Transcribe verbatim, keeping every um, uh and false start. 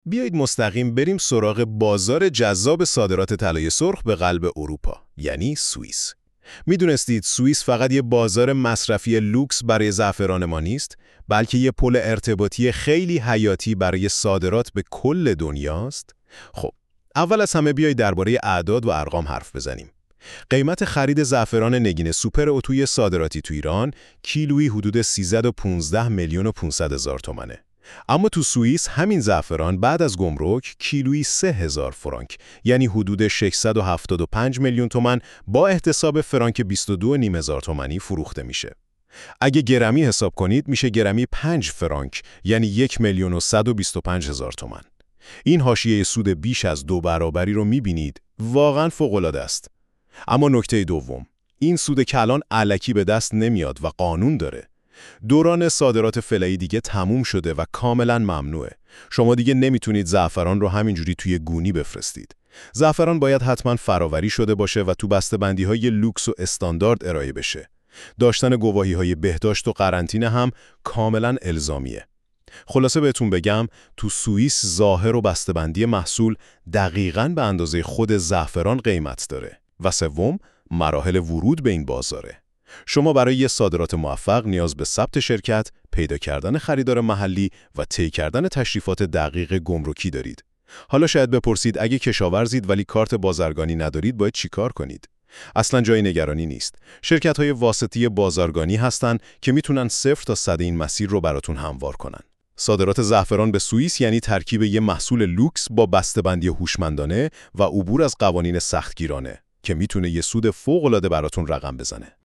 بیایید مستقیم بریم سراغ بازار جذاب صادرات طلای سرخ به قلب اروپا، یعنی سوئیس. میدونستید سوئیس فقط یه بازار مصرفی لوکس برای زعفران ما نیست، بلکه یه پل ارتباطی خیلی حیاتی برای صادرات به کل دنیاست؟ خب، اول از همه بیایید درباره اعداد و ارقام حرف بزنیم. قیمت خرید زعفران نگین سوپر اتوی صادراتی تو ایران کیلویی حدود سیصد و پانزده میلیون و پانصد هزار تومانه. اما تو سوئیس همین زعفران بعد از گمرک کیلویی سه هزار فرانک، یعنی حدود ششصد و هفتاد و پنج میلیون تومان با احتساب فرانک بیست و دو و نیم هزار تومانی فروخته میشه. اگه گرمی حساب کنید میشه گرمی پنج فرانک، یعنی یک میلیون و صد و بیست و پنج هزار تومان. این حاشیه سود بیش از دو برابری رو میبینید، واقعا فوق‌العاده است. اما نکته دوم، این سود کلان الکی به دست نمیاد و قانون داره. دوران صادرات فعلی دیگه تموم شده و کاملا ممنوعه. شما دیگه نمیتونید زعفران رو همینجوری توی گونی بفرستید. زعفران باید حتما فراوری شده باشه و تو بسته‌بندی‌های لوکس و استاندارد ارائه بشه. داشتن گواهی‌های بهداشت و قرنطینه هم کاملا الزامیه. خلاصه بهتون بگم، تو سوئیس ظاهر و بسته‌بندی محصول دقیقاً به اندازه خود زعفران قیمت داره. و سوم، مراحل ورود به این بازاره. شما برای یه صادرات موفق نیاز به ثبت شرکت، پیدا کردن خریدار محلی و طی کردن تشریفات دقیق گمرکی دارید. حالا شاید بپرسید اگه کشاورزید ولی کارت بازرگانی ندارید باید چیکار کنید؟ اصلا جای نگرانی نیست. شرکت‌های واسطی بازرگانی هستن که میتونن صفر تا صد این مسیر رو براتون هموار کنن. صادرات زعفران به سوئیس یعنی ترکیب یه محصول لوکس با بسته‌بندی هوشمندانه و عبور از قوانین سختگیرانه که میتونه یه سود فوق‌العاده براتون رقم بزنه.